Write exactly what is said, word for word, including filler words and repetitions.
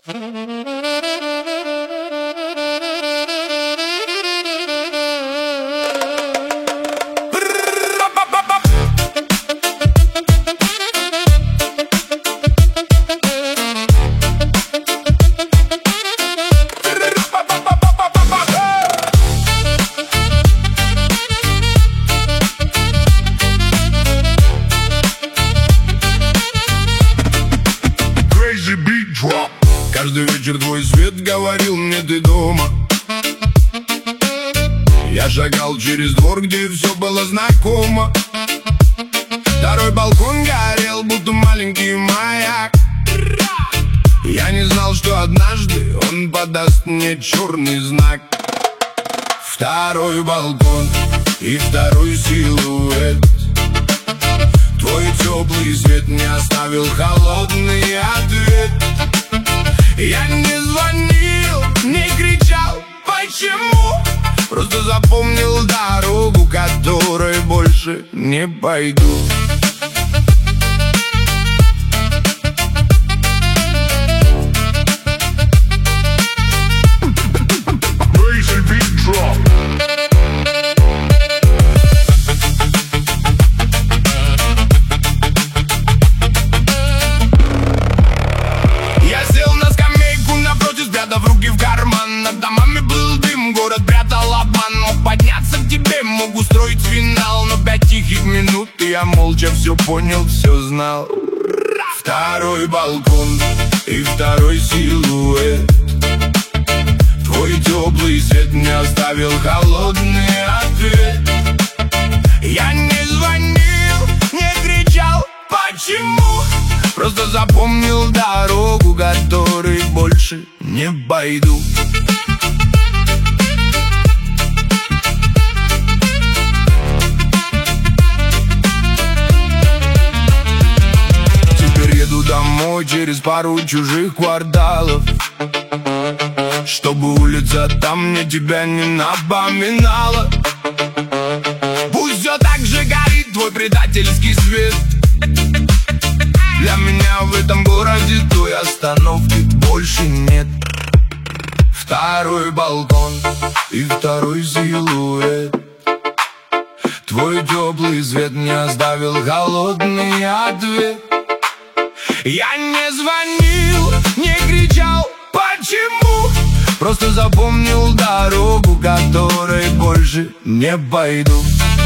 Каждый вечер твой свет говорил мне: ты дома. Я шагал через двор, где все было знакомо. Второй балкон горел, будто маленький маяк. Я не знал, что однажды он подаст мне черный знак. Второй балкон и второй силуэт. Твой теплый свет не оставил холодный ответ. Я не звонил, не кричал, почему? Просто запомнил дорогу, которой больше не пойду. В руки в карман, над домами был дым, город прятал обман. Мог подняться к тебе, мог устроить финал, но пять тихих минут, и я молча все понял, все знал. Второй балкон и второй силуэт. Твой теплый свет не оставил холодный ответ. Я не звонил, не кричал, почему? Просто запомнил дорогу, которой больше не пойду. Теперь еду домой через пару чужих кварталов, чтобы улица там мне тебя не напоминала. Пусть все так же горит твой предательский свет. Для меня в этом городе той остановки больше нет. Второй балкон и второй силуэт. Твой теплый свет не оставил холодный ответ. Я не звонил, не кричал, почему? Просто запомнил дорогу, которой больше не пойду.